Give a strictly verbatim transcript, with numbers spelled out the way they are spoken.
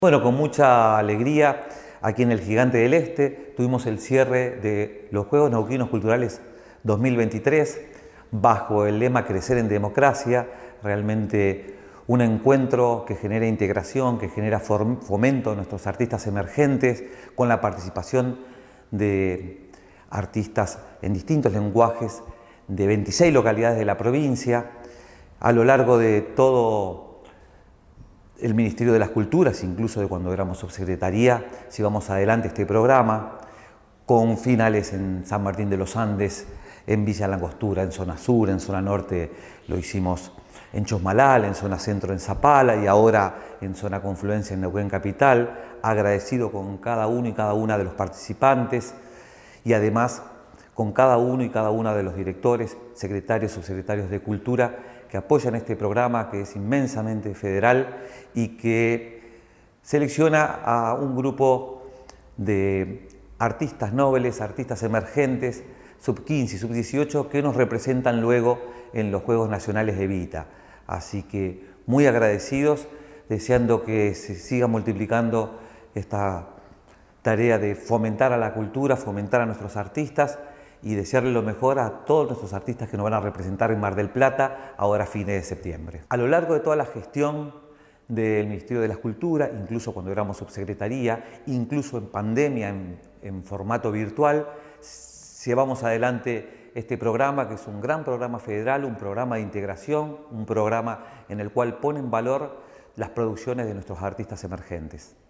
Bueno, con mucha alegría, aquí en el Gigante del Este tuvimos el cierre de los Juegos Neuquinos Culturales dos mil veintitrés bajo el lema Crecer en Democracia, realmente un encuentro que genera integración, que genera fomento a nuestros artistas emergentes, con la participación de artistas en distintos lenguajes de veintiséis localidades de la provincia. A lo largo de todo el Ministerio de las Culturas, incluso de cuando éramos subsecretaría, llevamos adelante este programa, con finales en San Martín de los Andes, en Villa Langostura, en zona sur, en zona norte lo hicimos en Chosmalal, en zona centro en Zapala y ahora en zona confluencia en Neuquén Capital, agradecido con cada uno y cada una de los participantes y además con cada uno y cada una de los directores, secretarios, subsecretarios de Cultura que apoyan este programa que es inmensamente federal y que selecciona a un grupo de artistas nobles, artistas emergentes, sub quince y sub dieciocho, que nos representan luego en los Juegos Nacionales de Vita. Así que muy agradecidos, deseando que se siga multiplicando esta tarea de fomentar a la cultura, fomentar a nuestros artistas y desearle lo mejor a todos nuestros artistas que nos van a representar en Mar del Plata, ahora a fines de septiembre. A lo largo de toda la gestión del Ministerio de las Culturas, incluso cuando éramos subsecretaría, incluso en pandemia, en, en formato virtual, llevamos adelante este programa, que es un gran programa federal, un programa de integración, un programa en el cual pone en valor las producciones de nuestros artistas emergentes.